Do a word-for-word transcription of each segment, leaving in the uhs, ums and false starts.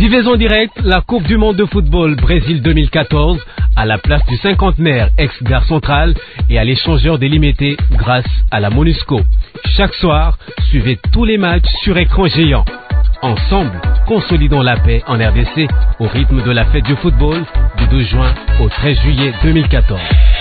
Vivez en direct la Coupe du Monde de football Brésil deux mille quatorze à la place du cinquantenaire ex-gare centrale et à l'échangeur délimité grâce à la MONUSCO. Chaque soir, suivez tous les matchs sur écran géant. Ensemble, consolidons la paix en R D C au rythme de la fête du football du douze juin au treize juillet deux mille quatorze.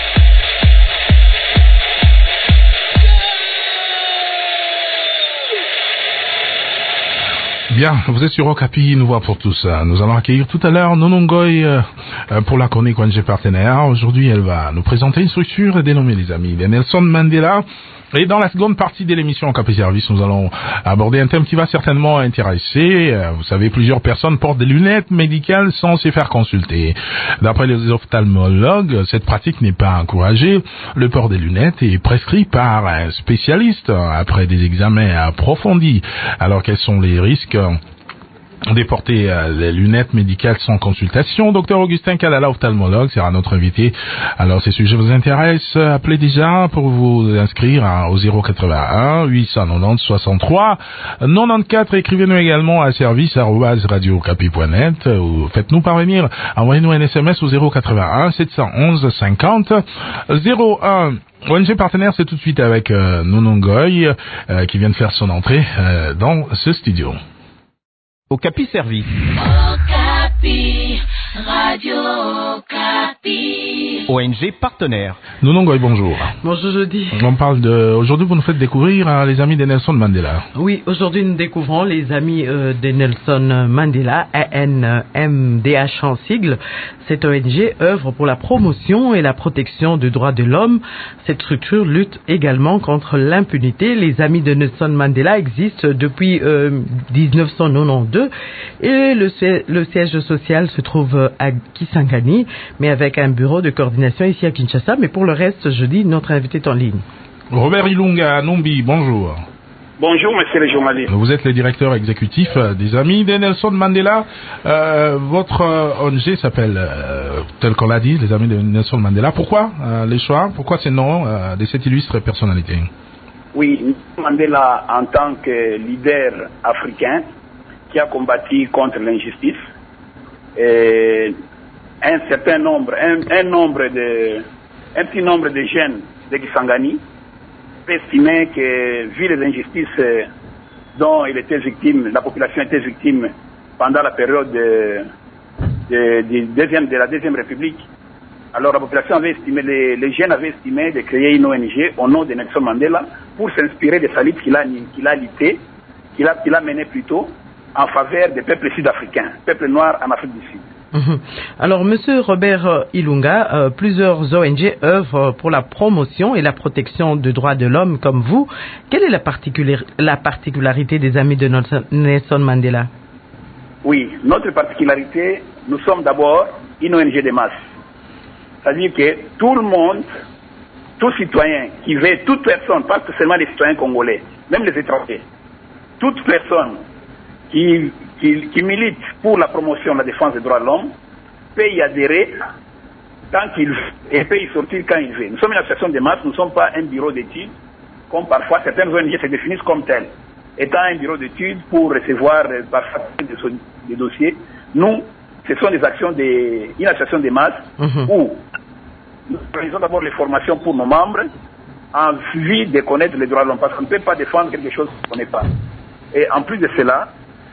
Bien, vous êtes sur Okapi, nous voilà pour tous. Nous allons accueillir tout à l'heure Nonongoy euh, pour la chronique O N G Partenaire. Aujourd'hui, elle va nous présenter une structure dénommée les Amis de Nelson Mandela. Et dans la seconde partie de l'émission Okapi Service, nous allons aborder un thème qui va certainement intéresser. Vous savez, plusieurs personnes portent des lunettes médicales sans se faire consulter. D'après les ophtalmologues, cette pratique n'est pas encouragée. Le port des lunettes est prescrit par un spécialiste après des examens approfondis. Alors, quels sont les risques de porter euh, les lunettes médicales sans consultation? Docteur Augustin Kalala, ophtalmologue, sera notre invité. Alors, ces sujets vous intéressent, appelez déjà pour vous inscrire hein, au zéro quatre-vingt-un huit cent quatre-vingt-dix soixante-trois quatre-vingt-quatorze. Écrivez-nous également à service arobase radio okapi point net ou faites-nous parvenir, envoyez-nous un S M S au zéro quatre-vingt-un sept cent onze cinquante zéro un. O N G Partenaire, c'est tout de suite avec euh, Nonongoy euh, qui vient de faire son entrée euh, dans ce studio. Okapi Service. Okapi, Radio Okapi. O N G Partenaire. Nonongoy, bonjour. Bonjour Jeudi. On parle de... Aujourd'hui, vous nous faites découvrir hein, les amis de Nelson Mandela. Oui, aujourd'hui nous découvrons les amis euh, de Nelson Mandela, A N M D H en sigle. Cette O N G œuvre pour la promotion et la protection des droits de l'homme. Cette structure lutte également contre l'impunité. Les amis de Nelson Mandela existent depuis euh, dix-neuf cent quatre-vingt-douze et le, le siège social se trouve à Kisangani, mais avec un bureau de coordination ici à Kinshasa. Mais pour le reste, jeudi, notre invité est en ligne. Robert Ilunga Numbi, bonjour. Bonjour, monsieur le journaliste. Vous êtes le directeur exécutif des Amis de Nelson Mandela. Euh, votre O N G s'appelle, euh, tel qu'on l'a dit, les Amis de Nelson Mandela. Pourquoi euh, les choix? Pourquoi ces noms euh, de cette illustre personnalité? Oui, Nelson Mandela en tant que leader africain qui a combattu contre l'injustice, et un certain nombre, un, un nombre de, un petit nombre de jeunes de Kisangani estimaient que, vu les injustices dont il était victime, la population était victime pendant la période de, de, de, deuxième, de la Deuxième République, alors la population avait estimé, les, les jeunes avaient estimé de créer une O N G au nom de Nelson Mandela pour s'inspirer de sa lutte qu'il a, qu'il a luttée, qu'il a, qu'il a menée plutôt en faveur des peuples sud-africains, peuples noirs en Afrique du Sud. Mmh. Alors, Monsieur Robert Ilunga, euh, plusieurs O N G œuvrent pour la promotion et la protection des droits de l'homme comme vous. Quelle est la, particular- la particularité des amis de Nelson Mandela? Oui, notre particularité, nous sommes d'abord une O N G de masse. C'est-à-dire que tout le monde, tout citoyen qui veut, toute personne, pas seulement les citoyens congolais, même les étrangers, toute personne qui Qui, qui milite pour la promotion et la défense des droits de l'homme peut y adhérer tant qu'il veut et peut y sortir quand il veut. Nous sommes une association de masse, nous ne sommes pas un bureau d'études, comme parfois certaines O N G se définissent comme telles. Étant un bureau d'études pour recevoir euh, parfois des, des dossiers, nous, ce sont des actions de, une association de masse mmh. où nous organisons d'abord les formations pour nos membres en vue de connaître les droits de l'homme, parce qu'on ne peut pas défendre quelque chose qu'on ne connaît pas. Et en plus de cela,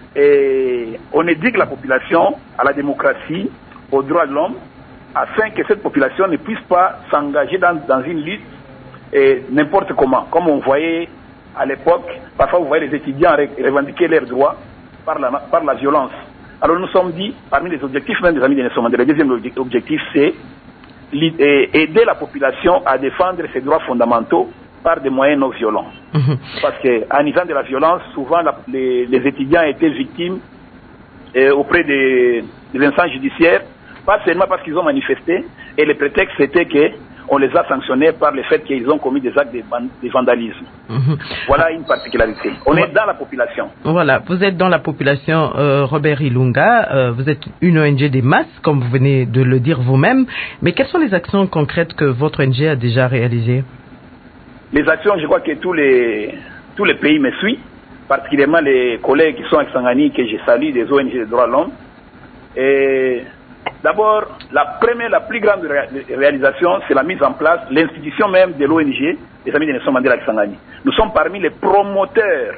et on éduque la population à la démocratie, aux droits de l'homme, afin que cette population ne puisse pas s'engager dans, dans une lutte et n'importe comment. Comme on voyait à l'époque, parfois vous voyez les étudiants revendiquer leurs droits par la, par la violence. Alors nous sommes dit, parmi les objectifs même des amis de Nelson Mandela, le deuxième objectif c'est aider la population à défendre ses droits fondamentaux par des moyens non violents. Mmh. Parce qu'en usant de la violence, souvent la, les, les étudiants étaient victimes euh, auprès des, des instances judiciaires, pas seulement parce qu'ils ont manifesté, et le prétexte c'était qu'on les a sanctionnés par le fait qu'ils ont commis des actes de, de vandalisme. Mmh. Voilà une particularité. On ouais. est dans la population. Voilà, vous êtes dans la population, euh, Robert Ilunga, euh, vous êtes une O N G des masses, comme vous venez de le dire vous-même, mais quelles sont les actions concrètes que votre O N G a déjà réalisées? Les actions, je crois que tous les, tous les pays me suivent, particulièrement les collègues qui sont à Kisangani, que je salue, des O N G de droits de l'homme. Et d'abord, la première, la plus grande ré réalisation, c'est la mise en place, l'institution même de l'O N G, les Amis de Nelson Mandela Kisangani. Nous sommes parmi les promoteurs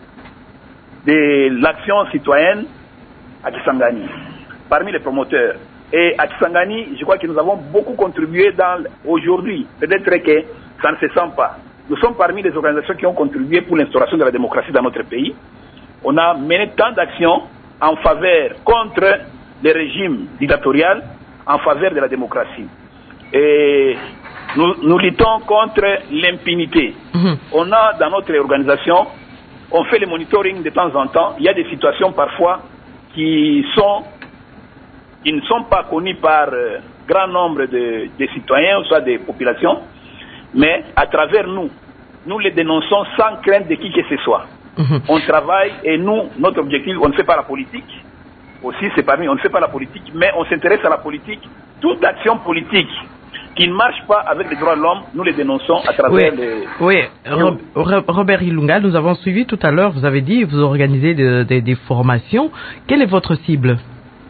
de l'action citoyenne à Kisangani. Parmi les promoteurs. Et à Kisangani, je crois que nous avons beaucoup contribué dans aujourd'hui. Peut-être que ça ne se sent pas. Nous sommes parmi les organisations qui ont contribué pour l'instauration de la démocratie dans notre pays. On a mené tant d'actions en faveur, contre les régimes dictatoriaux, en faveur de la démocratie. Et nous, nous luttons contre l'impunité. Mmh. On a dans notre organisation, on fait le monitoring de temps en temps. Il y a des situations parfois qui sont, qui ne sont pas connues par euh, grand nombre de, de citoyens, ou soit des populations, mais à travers nous, nous les dénonçons sans crainte de qui que ce soit. Mmh. On travaille et nous, notre objectif, on ne fait pas la politique. Aussi, c'est parmi, on ne fait pas la politique, mais on s'intéresse à la politique. Toute action politique qui ne marche pas avec les droits de l'homme, nous les dénonçons à travers oui, les... Oui, Ro Robert Ilunga, nous avons suivi tout à l'heure, vous avez dit, vous organisez de, de, des formations. Quelle est votre cible?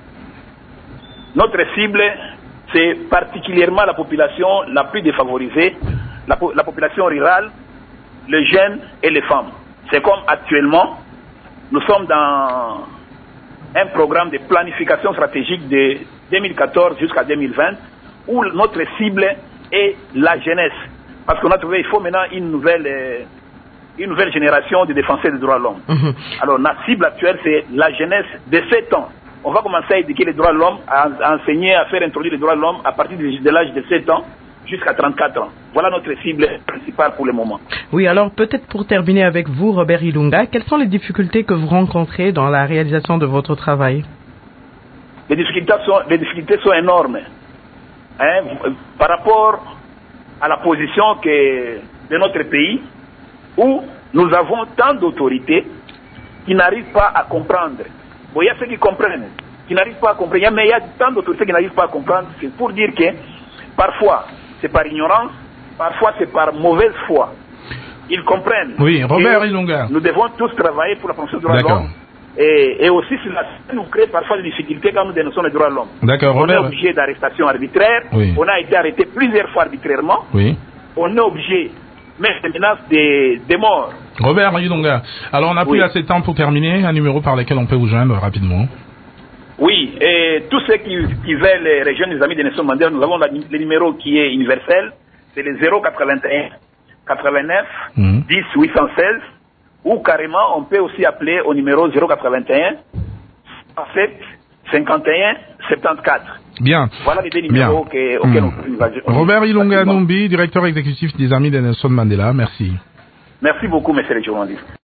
Notre cible, c'est particulièrement la population la plus défavorisée, la, la population rurale, les jeunes et les femmes. C'est comme actuellement, nous sommes dans un programme de planification stratégique de deux mille quatorze jusqu'à deux mille vingt, où notre cible est la jeunesse. Parce qu'on a trouvé qu'il faut maintenant une nouvelle, une nouvelle génération de défenseurs des droits de l'homme. Mmh. Alors, notre cible actuelle, c'est la jeunesse de sept ans. On va commencer à éduquer les droits de l'homme, à enseigner, à faire introduire les droits de l'homme à partir de l'âge de sept ans jusqu'à trente-quatre ans. Voilà notre cible principale pour le moment. Oui, alors peut-être pour terminer avec vous, Robert Ilunga, quelles sont les difficultés que vous rencontrez dans la réalisation de votre travail? Les difficultés sont, les difficultés sont énormes. Hein, par rapport à la position que, de notre pays, où nous avons tant d'autorités qui n'arrivent pas à comprendre. Bon, il y a ceux qui comprennent, qui n'arrivent pas à comprendre, mais il y a tant d'autorités qui n'arrivent pas à comprendre. C'est pour dire que parfois, c'est par ignorance, parfois c'est par mauvaise foi. Ils comprennent. Oui, Robert Ilunga. Nous devons tous travailler pour la promotion des droits de l'homme. Et, et aussi, cela nous crée parfois des difficultés quand nous dénonçons les droits de l'homme. D'accord, On Robert. est obligé d'arrestation arbitraire. Oui. On a été arrêté plusieurs fois arbitrairement. Oui. On est obligé, mais des menaces de, de mort. Robert Ilunga. Alors, on a oui. plus assez de temps pour terminer. Un numéro par lequel on peut vous joindre rapidement. Oui, et tous ceux qui, qui veulent rejoindre les amis de Nelson Mandela, nous avons la, le numéro qui est universel, c'est le zéro quatre-vingt-un quatre-vingt-neuf mmh. dix huit cent seize, ou carrément on peut aussi appeler au numéro zéro quatre-vingt-un sept cinquante et un soixante-quatorze. Bien. Voilà les deux numéros que, auxquels mmh. on, on Robert Ilunga Numbi, directeur exécutif des Amis de Nelson Mandela, merci. Merci beaucoup, monsieur le journaliste.